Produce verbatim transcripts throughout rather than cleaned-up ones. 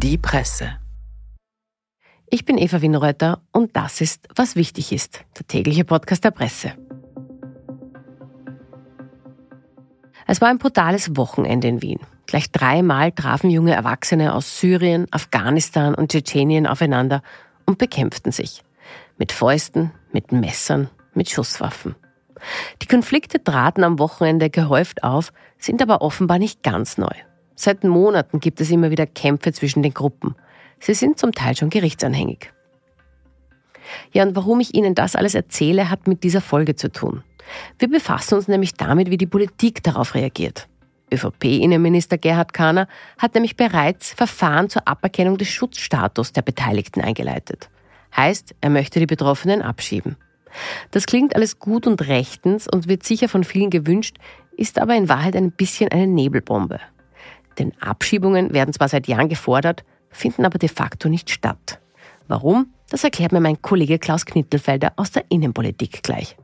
Die Presse. Ich bin Eva Winreuter und das ist Was wichtig ist, der tägliche Podcast der Presse. Es war ein brutales Wochenende in Wien. Gleich dreimal trafen junge Erwachsene aus Syrien, Afghanistan und Tschetschenien aufeinander und bekämpften sich. Mit Fäusten, mit Messern, mit Schusswaffen. Die Konflikte traten am Wochenende gehäuft auf, sind aber offenbar nicht ganz neu. Seit Monaten gibt es immer wieder Kämpfe zwischen den Gruppen. Sie sind zum Teil schon gerichtsanhängig. Ja, und warum ich Ihnen das alles erzähle, hat mit dieser Folge zu tun. Wir befassen uns nämlich damit, wie die Politik darauf reagiert. ÖVP-Innenminister Gerhard Kahner hat nämlich bereits Verfahren zur Aberkennung des Schutzstatus der Beteiligten eingeleitet. Heißt, er möchte die Betroffenen abschieben. Das klingt alles gut und rechtens und wird sicher von vielen gewünscht, ist aber in Wahrheit ein bisschen eine Nebelbombe. Denn Abschiebungen werden zwar seit Jahren gefordert, finden aber de facto nicht statt. Warum? Das erklärt mir mein Kollege Klaus Knittelfelder aus der Innenpolitik gleich.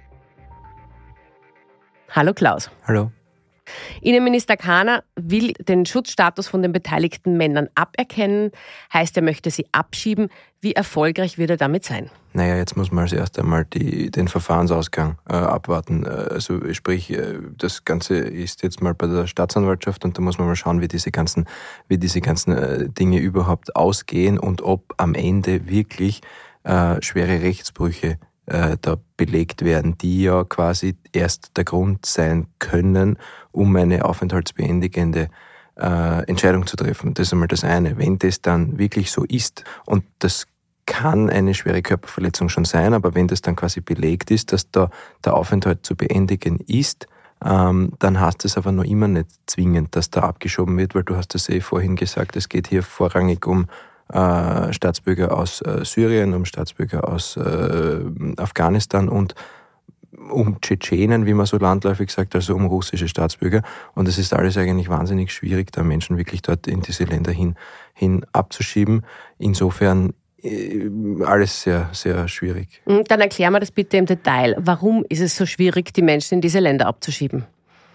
Hallo Klaus. Hallo. Innenminister Kahner will den Schutzstatus von den beteiligten Männern aberkennen, heißt, er möchte sie abschieben. Wie erfolgreich wird er damit sein? Naja, jetzt muss man als erst einmal die, den Verfahrensausgang äh, abwarten. Also sprich, äh, das Ganze ist jetzt mal bei der Staatsanwaltschaft und da muss man mal schauen, wie diese ganzen, wie diese ganzen äh, Dinge überhaupt ausgehen und ob am Ende wirklich äh, schwere Rechtsbrüche äh, da belegt werden, die ja quasi erst der Grund sein können, um eine aufenthaltsbeendigende äh, Entscheidung zu treffen. Das ist einmal das eine. Wenn das dann wirklich so ist, und das kann eine schwere Körperverletzung schon sein, aber wenn das dann quasi belegt ist, dass da der Aufenthalt zu beendigen ist, ähm, dann heißt es aber noch immer nicht zwingend, dass da abgeschoben wird, weil du hast das eh vorhin gesagt, es geht hier vorrangig um äh, Staatsbürger aus äh, Syrien, um Staatsbürger aus äh, Afghanistan und um Tschetschenen, wie man so landläufig sagt, also um russische Staatsbürger. Und es ist alles eigentlich wahnsinnig schwierig, da Menschen wirklich dort in diese Länder hin, hin abzuschieben. Insofern äh, alles sehr, sehr schwierig. Dann erklär mir das bitte im Detail. Warum ist es so schwierig, die Menschen in diese Länder abzuschieben?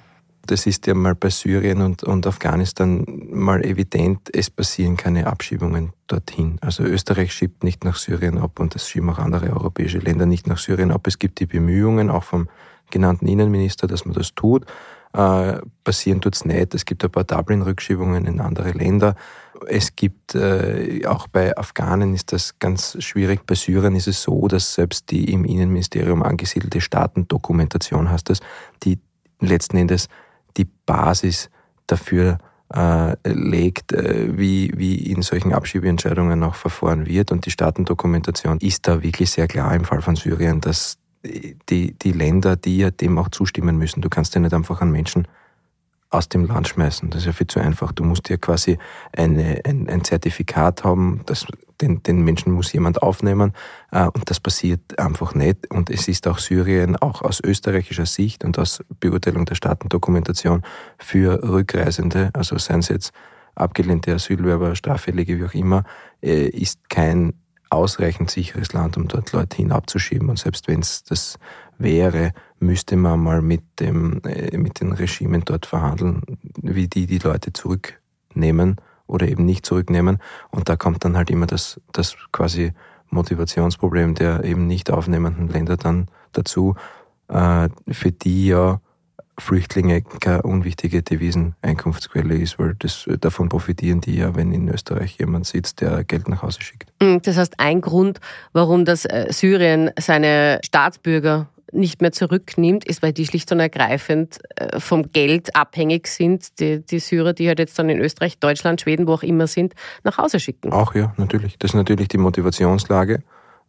Das ist ja mal bei Syrien und, und Afghanistan mal evident, es passieren keine Abschiebungen dorthin. Also Österreich schiebt nicht nach Syrien ab und das schieben auch andere europäische Länder nicht nach Syrien ab. Es gibt die Bemühungen, auch vom genannten Innenminister, dass man das tut. Äh, passieren tut's nicht. Es gibt ein paar Dublin-Rückschiebungen in andere Länder. Es gibt, äh, auch bei Afghanen ist das ganz schwierig. Bei Syrern ist es so, dass selbst die im Innenministerium angesiedelte Staatendokumentation, heißt das, die letzten Endes die Basis dafür äh, legt, äh, wie, wie in solchen Abschiebeentscheidungen auch verfahren wird. Und die Staatendokumentation ist da wirklich sehr klar im Fall von Syrien, dass die, die Länder, die ja dem auch zustimmen müssen, du kannst ja nicht einfach einen Menschen aus dem Land schmeißen. Das ist ja viel zu einfach. Du musst ja quasi eine, ein, ein Zertifikat haben, das, den, den Menschen muss jemand aufnehmen äh, und das passiert einfach nicht. Und es ist auch Syrien, auch aus österreichischer Sicht und aus Beurteilung der Staatendokumentation für Rückreisende, also seien es jetzt abgelehnte Asylwerber, Straffällige, wie auch immer, äh, ist kein ausreichend sicheres Land, um dort Leute hin abzuschieben. Und selbst wenn es das wäre, müsste man mal mit dem äh, mit den Regimen dort verhandeln, wie die die Leute zurücknehmen oder eben nicht zurücknehmen. Und da kommt dann halt immer das, das quasi Motivationsproblem der eben nicht aufnehmenden Länder dann dazu, äh, für die ja Flüchtlinge keine unwichtige Deviseneinkunftsquelle ist, weil das, davon profitieren die ja, wenn in Österreich jemand sitzt, der Geld nach Hause schickt. Das heißt, ein Grund, warum das Syrien seine Staatsbürger nicht mehr zurücknimmt, ist, weil die schlicht und ergreifend vom Geld abhängig sind, die, die Syrer, die halt jetzt dann in Österreich, Deutschland, Schweden, wo auch immer sind, nach Hause schicken. Auch ja, natürlich. Das ist natürlich die Motivationslage.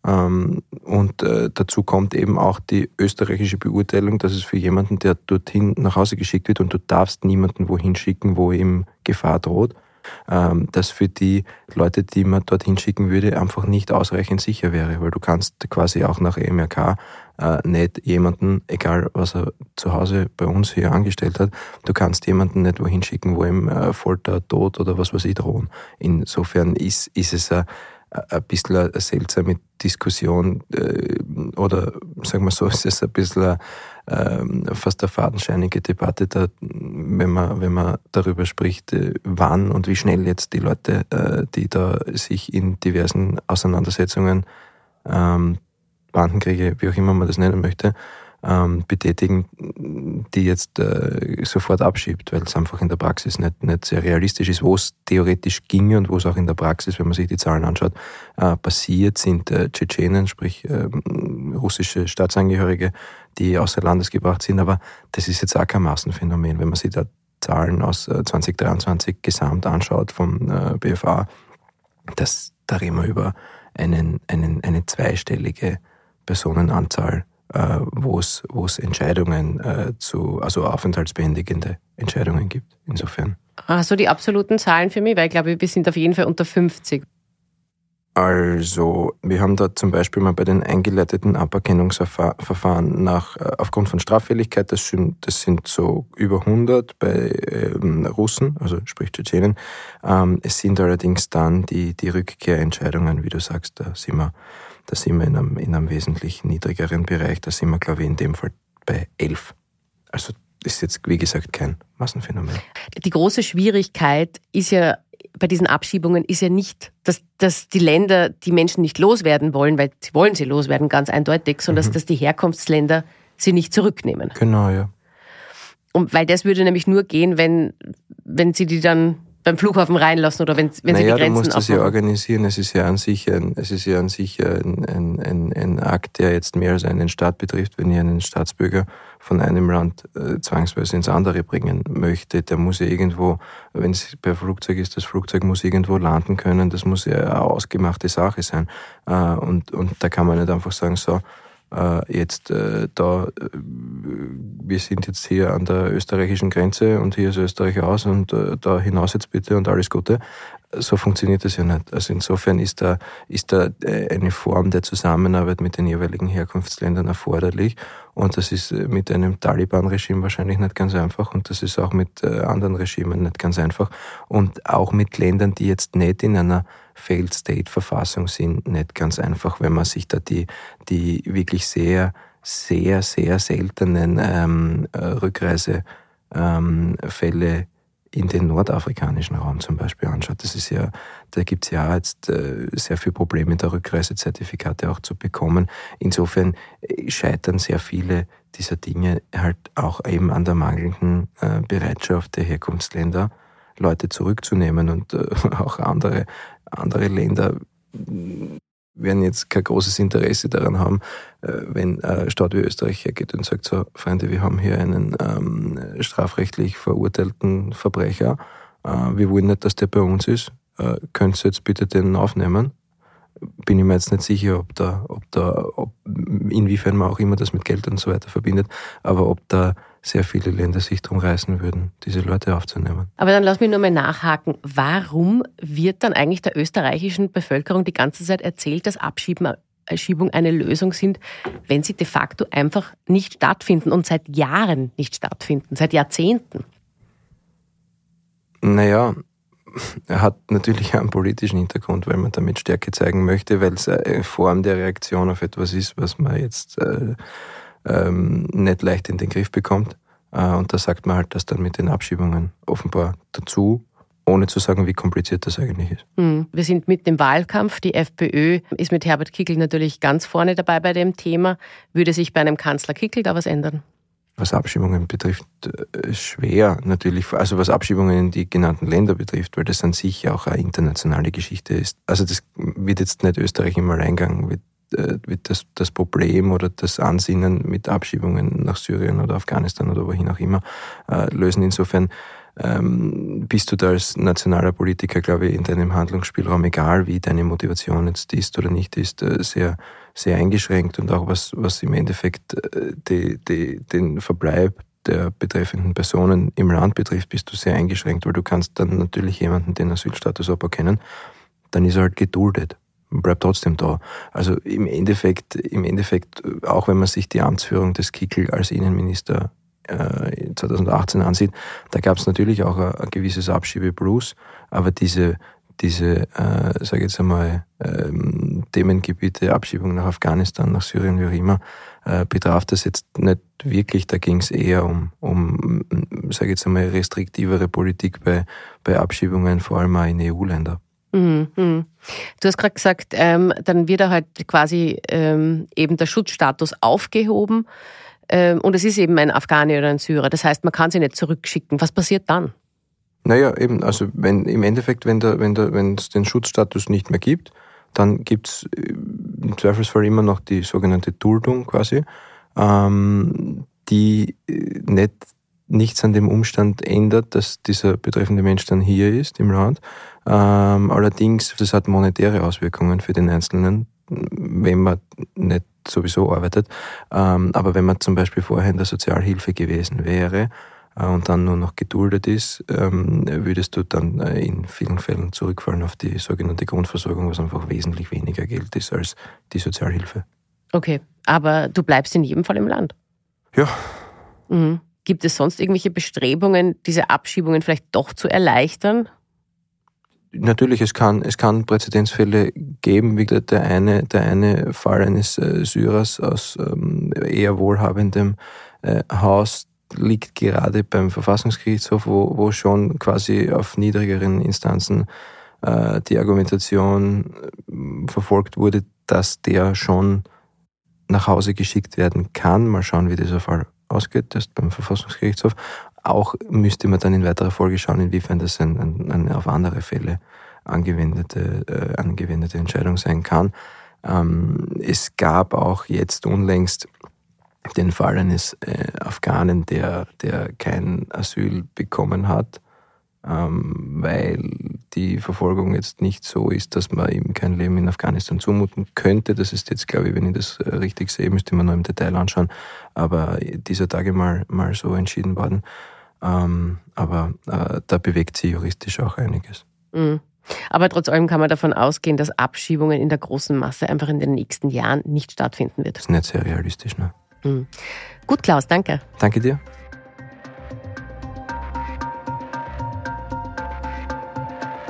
Und äh, dazu kommt eben auch die österreichische Beurteilung, dass es für jemanden, der dorthin nach Hause geschickt wird, und du darfst niemanden wohin schicken, wo ihm Gefahr droht, ähm, dass für die Leute, die man dorthin schicken würde, einfach nicht ausreichend sicher wäre, weil du kannst quasi auch nach E M R K äh, nicht jemanden, egal was er zu Hause bei uns hier angestellt hat, du kannst jemanden nicht wohin schicken, wo ihm äh, Folter, Tod oder was weiß ich drohen. Insofern ist, ist es ein ein bisschen eine seltsame Diskussion äh, oder sagen wir so, es ist ein bisschen äh, fast eine fadenscheinige Debatte da wenn man, wenn man darüber spricht, wann und wie schnell jetzt die Leute, die da sich in diversen Auseinandersetzungen, Bandenkriege, wie auch immer man das nennen möchte, betätigen, die jetzt äh, sofort abschiebt, weil es einfach in der Praxis nicht, nicht sehr realistisch ist. Wo es theoretisch ginge und wo es auch in der Praxis, wenn man sich die Zahlen anschaut, äh, passiert, sind äh, Tschetschenen, sprich äh, russische Staatsangehörige, die außer Landes gebracht sind. Aber das ist jetzt auch kein Massenphänomen. Wenn man sich da Zahlen aus äh, zwanzig dreiundzwanzig gesamt anschaut vom äh, B F A, das, da reden wir über einen, einen, eine zweistellige Personenanzahl, Uh, wo es wo es Entscheidungen uh, zu, also aufenthaltsbeendigende Entscheidungen gibt. Insofern. Hast du die absoluten Zahlen für mich? Weil ich glaube, wir sind auf jeden Fall unter fünfzig. Also, wir haben da zum Beispiel mal bei den eingeleiteten Aberkennungsverfahren nach, aufgrund von Straffälligkeit, das sind, das sind so über hundert bei ähm, Russen, also sprich Tschetschenen. Ähm, es sind allerdings dann die, die Rückkehrentscheidungen, wie du sagst, da sind wir Da sind wir in einem, in einem wesentlich niedrigeren Bereich. Da sind wir, glaube ich, in dem Fall bei elf. Also ist jetzt, wie gesagt, kein Massenphänomen. Die große Schwierigkeit ist ja bei diesen Abschiebungen ist ja nicht, dass, dass die Länder die Menschen nicht loswerden wollen, weil sie wollen sie loswerden, ganz eindeutig, sondern mhm. dass die Herkunftsländer sie nicht zurücknehmen. Genau, ja. Und weil das würde nämlich nur gehen, wenn, wenn sie die dann beim Flughafen reinlassen oder wenn, wenn naja, sie die Grenzen du musst das aufmachen. ja organisieren. Es ist ja an sich ein, es ist ja an sich ein, ein, ein, ein Akt, der jetzt mehr als einen Staat betrifft. Wenn ich einen Staatsbürger von einem Land äh, zwangsweise ins andere bringen möchte, der muss ja irgendwo, wenn es per Flugzeug ist, das Flugzeug muss irgendwo landen können. Das muss ja eine ausgemachte Sache sein. Äh, und, und da kann man nicht einfach sagen, so, jetzt äh, da, äh, wir sind jetzt hier an der österreichischen Grenze und hier ist Österreich aus und äh, da hinaus jetzt bitte und alles Gute. So funktioniert das ja nicht. Also insofern ist da, ist da eine Form der Zusammenarbeit mit den jeweiligen Herkunftsländern erforderlich und das ist mit einem Taliban-Regime wahrscheinlich nicht ganz einfach und das ist auch mit anderen Regimen nicht ganz einfach und auch mit Ländern, die jetzt nicht in einer Failed State-Verfassung sind, nicht ganz einfach, wenn man sich da die, die wirklich sehr, sehr, sehr seltenen ähm, Rückreisefälle ähm, in den nordafrikanischen Raum zum Beispiel anschaut. Das ist ja, da gibt es ja jetzt äh, sehr viele Probleme, da Rückreisezertifikate auch zu bekommen. Insofern scheitern sehr viele dieser Dinge halt auch eben an der mangelnden äh, Bereitschaft der Herkunftsländer, Leute zurückzunehmen und äh, auch andere, andere Länder werden jetzt kein großes Interesse daran haben, wenn ein Staat wie Österreich hergeht und sagt so, Freunde, wir haben hier einen ähm, strafrechtlich verurteilten Verbrecher, äh, wir wollen nicht, dass der bei uns ist, äh, könnt ihr jetzt bitte den aufnehmen? Bin ich mir jetzt nicht sicher, ob da, ob da, ob, inwiefern man auch immer das mit Geld und so weiter verbindet, aber ob da sehr viele Länder sich drum reißen würden, diese Leute aufzunehmen. Aber dann lass mich nur mal nachhaken. Warum wird dann eigentlich der österreichischen Bevölkerung die ganze Zeit erzählt, dass Abschieben, Abschiebung eine Lösung sind, wenn sie de facto einfach nicht stattfinden und seit Jahren nicht stattfinden, seit Jahrzehnten? Naja, er hat natürlich einen politischen Hintergrund, weil man damit Stärke zeigen möchte, weil es eine Form der Reaktion auf etwas ist, was man jetzt äh, ähm, nicht leicht in den Griff bekommt. Äh, und da sagt man halt das dann mit den Abschiebungen offenbar dazu, ohne zu sagen, wie kompliziert das eigentlich ist. Hm. Wir sind mitten im Wahlkampf. Die FPÖ ist mit Herbert Kickl natürlich ganz vorne dabei bei dem Thema. Würde sich bei einem Kanzler Kickl da was ändern? Was Abschiebungen betrifft, schwer natürlich, also was Abschiebungen in die genannten Länder betrifft, weil das an sich auch eine internationale Geschichte ist. Also das wird jetzt nicht Österreich im Alleingang, wird, wird das, das Problem oder das Ansinnen mit Abschiebungen nach Syrien oder Afghanistan oder wohin auch immer lösen. Insofern ähm, bist du da als nationaler Politiker, glaube ich, in deinem Handlungsspielraum, egal wie deine Motivation jetzt ist oder nicht ist, sehr sehr eingeschränkt und auch was, was im Endeffekt die, die, den Verbleib der betreffenden Personen im Land betrifft, bist du sehr eingeschränkt, weil du kannst dann natürlich jemanden den Asylstatus aberkennen, dann ist er halt geduldet und bleibt trotzdem da. Also im Endeffekt, im Endeffekt, auch wenn man sich die Amtsführung des Kickl als Innenminister äh, zweitausendachtzehn ansieht, da gab es natürlich auch ein, ein gewisses Abschiebeblues, aber diese diese, äh, sage ich jetzt einmal, ähm, Themengebiete, Abschiebung nach Afghanistan, nach Syrien, wie auch immer, äh, betraf das jetzt nicht wirklich. Da ging es eher um, um sage ich jetzt einmal, restriktivere Politik bei, bei Abschiebungen, vor allem auch in E U-Länder. Mhm. Du hast gerade gesagt, ähm, dann wird er halt quasi ähm, eben der Schutzstatus aufgehoben ähm, und es ist eben ein Afghane oder ein Syrer. Das heißt, man kann sie nicht zurückschicken. Was passiert dann? Naja, eben, also wenn im Endeffekt, wenn der, wenn der, wenn es den Schutzstatus nicht mehr gibt, dann gibt es im Zweifelsfall immer noch die sogenannte Duldung quasi, ähm, die nicht, nichts an dem Umstand ändert, dass dieser betreffende Mensch dann hier ist im Land. Ähm, allerdings, das hat monetäre Auswirkungen für den Einzelnen, wenn man nicht sowieso arbeitet. Ähm, aber wenn man zum Beispiel vorher in der Sozialhilfe gewesen wäre äh, und dann nur noch geduldet ist, ähm, würdest du dann äh, in vielen Fällen zurückfallen auf die sogenannte Grundversorgung, was einfach wesentlich weniger Geld ist als die Sozialhilfe. Okay, aber du bleibst in jedem Fall im Land? Ja. Mhm. Gibt es sonst irgendwelche Bestrebungen, diese Abschiebungen vielleicht doch zu erleichtern? Natürlich, es kann, es kann Präzedenzfälle geben, wie der eine, der eine Fall eines äh, Syrers aus ähm, eher wohlhabendem äh, Haus liegt gerade beim Verfassungsgerichtshof, wo, wo schon quasi auf niedrigeren Instanzen äh, die Argumentation äh, verfolgt wurde, dass der schon nach Hause geschickt werden kann. Mal schauen, wie dieser Fall ausgeht, das ist beim Verfassungsgerichtshof. Auch müsste man dann in weiterer Folge schauen, inwiefern das ein, ein, eine auf andere Fälle angewendete, äh, angewendete Entscheidung sein kann. Ähm, es gab auch jetzt unlängst den Fall eines äh, Afghanen, der, der kein Asyl bekommen hat, ähm, weil die Verfolgung jetzt nicht so ist, dass man ihm kein Leben in Afghanistan zumuten könnte. Das ist jetzt, glaube ich, wenn ich das äh, richtig sehe, müsste man noch im Detail anschauen, aber dieser Tage mal, mal so entschieden worden. Ähm, aber äh, da bewegt sich juristisch auch einiges. Mhm. Aber trotz allem kann man davon ausgehen, dass Abschiebungen in der großen Masse einfach in den nächsten Jahren nicht stattfinden wird. Das ist nicht sehr realistisch, ne? Mhm. Gut, Klaus, danke. Danke dir.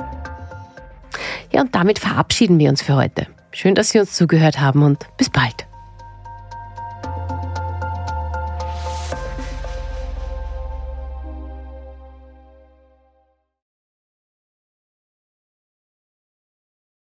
Ja, und damit verabschieden wir uns für heute. Schön, dass Sie uns zugehört haben und bis bald.